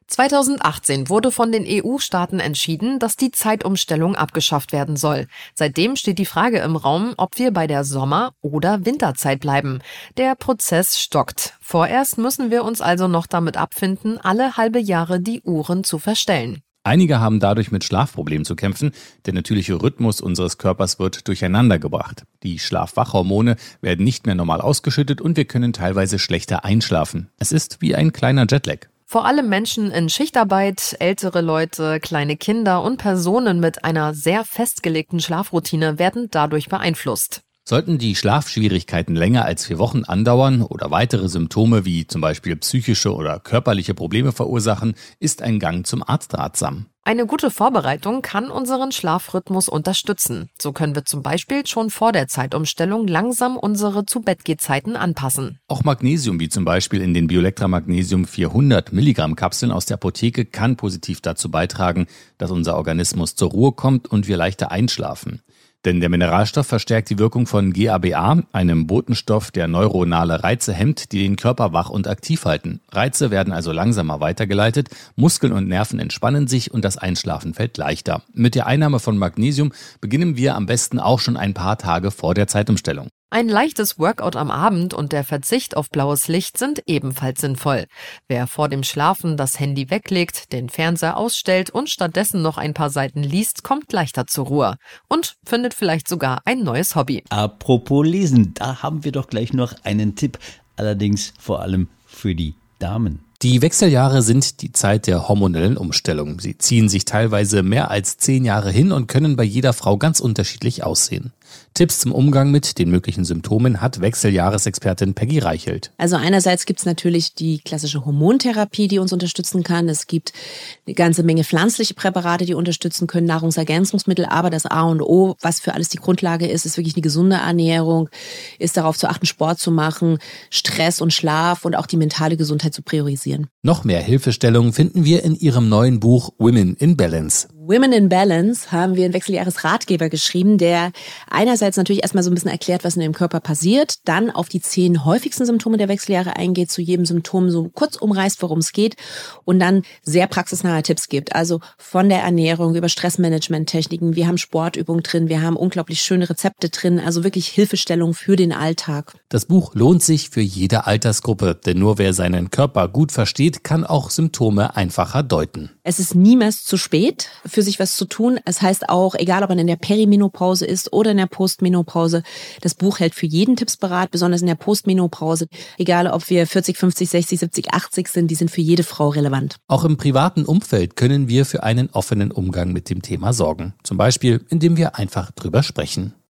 2018 wurde von den EU-Staaten entschieden, dass die Zeitumstellung abgeschafft werden soll. Seitdem steht die Frage im Raum, ob wir bei der Sommer- oder Winterzeit bleiben. Der Prozess stockt. Vorerst müssen wir uns also noch damit abfinden, alle halbe Jahre die Uhren zu verstellen. Einige haben dadurch mit Schlafproblemen zu kämpfen. Der natürliche Rhythmus unseres Körpers wird durcheinander gebracht. Die Schlaf-Wach-Hormone werden nicht mehr normal ausgeschüttet und wir können teilweise schlechter einschlafen. Es ist wie ein kleiner Jetlag. Vor allem Menschen in Schichtarbeit, ältere Leute, kleine Kinder und Personen mit einer sehr festgelegten Schlafroutine werden dadurch beeinflusst. Sollten die Schlafschwierigkeiten länger als 4 Wochen andauern oder weitere Symptome wie zum Beispiel psychische oder körperliche Probleme verursachen, ist ein Gang zum Arzt ratsam. Eine gute Vorbereitung kann unseren Schlafrhythmus unterstützen. So können wir zum Beispiel schon vor der Zeitumstellung langsam unsere Zu-Bett-Geh-Zeiten anpassen. Auch Magnesium, wie zum Beispiel in den Biolectra Magnesium 400 Milligramm Kapseln aus der Apotheke, kann positiv dazu beitragen, dass unser Organismus zur Ruhe kommt und wir leichter einschlafen. Denn der Mineralstoff verstärkt die Wirkung von GABA, einem Botenstoff, der neuronale Reize hemmt, die den Körper wach und aktiv halten. Reize werden also langsamer weitergeleitet, Muskeln und Nerven entspannen sich und das Einschlafen fällt leichter. Mit der Einnahme von Magnesium beginnen wir am besten auch schon ein paar Tage vor der Zeitumstellung. Ein leichtes Workout am Abend und der Verzicht auf blaues Licht sind ebenfalls sinnvoll. Wer vor dem Schlafen das Handy weglegt, den Fernseher ausstellt und stattdessen noch ein paar Seiten liest, kommt leichter zur Ruhe und findet vielleicht sogar ein neues Hobby. Apropos Lesen, da haben wir doch gleich noch einen Tipp, allerdings vor allem für die Damen. Die Wechseljahre sind die Zeit der hormonellen Umstellung. Sie ziehen sich teilweise mehr als 10 Jahre hin und können bei jeder Frau ganz unterschiedlich aussehen. Tipps zum Umgang mit den möglichen Symptomen hat Wechseljahresexpertin Peggy Reichelt. Also einerseits gibt es natürlich die klassische Hormontherapie, die uns unterstützen kann. Es gibt eine ganze Menge pflanzliche Präparate, die unterstützen können, Nahrungsergänzungsmittel. Aber das A und O, was für alles die Grundlage ist, ist wirklich eine gesunde Ernährung, ist darauf zu achten, Sport zu machen, Stress und Schlaf und auch die mentale Gesundheit zu priorisieren. Noch mehr Hilfestellungen finden wir in ihrem neuen Buch Women in Balance. Women in Balance haben wir einen Wechseljahresratgeber geschrieben, der einerseits natürlich erstmal so ein bisschen erklärt, was in dem Körper passiert, dann auf die 10 häufigsten Symptome der Wechseljahre eingeht, zu jedem Symptom so kurz umreißt, worum es geht und dann sehr praxisnahe Tipps gibt. Also von der Ernährung über Stressmanagement-Techniken, wir haben Sportübungen drin, wir haben unglaublich schöne Rezepte drin, also wirklich Hilfestellung für den Alltag. Das Buch lohnt sich für jede Altersgruppe, denn nur wer seinen Körper gut versteht, kann auch Symptome einfacher deuten. Es ist niemals zu spät, für sich was zu tun. Es heißt auch, egal ob man in der Perimenopause ist oder in der Postmenopause, das Buch hält für jeden Tipps parat, besonders in der Postmenopause. Egal ob wir 40, 50, 60, 70, 80 sind, die sind für jede Frau relevant. Auch im privaten Umfeld können wir für einen offenen Umgang mit dem Thema sorgen. Zum Beispiel, indem wir einfach drüber sprechen.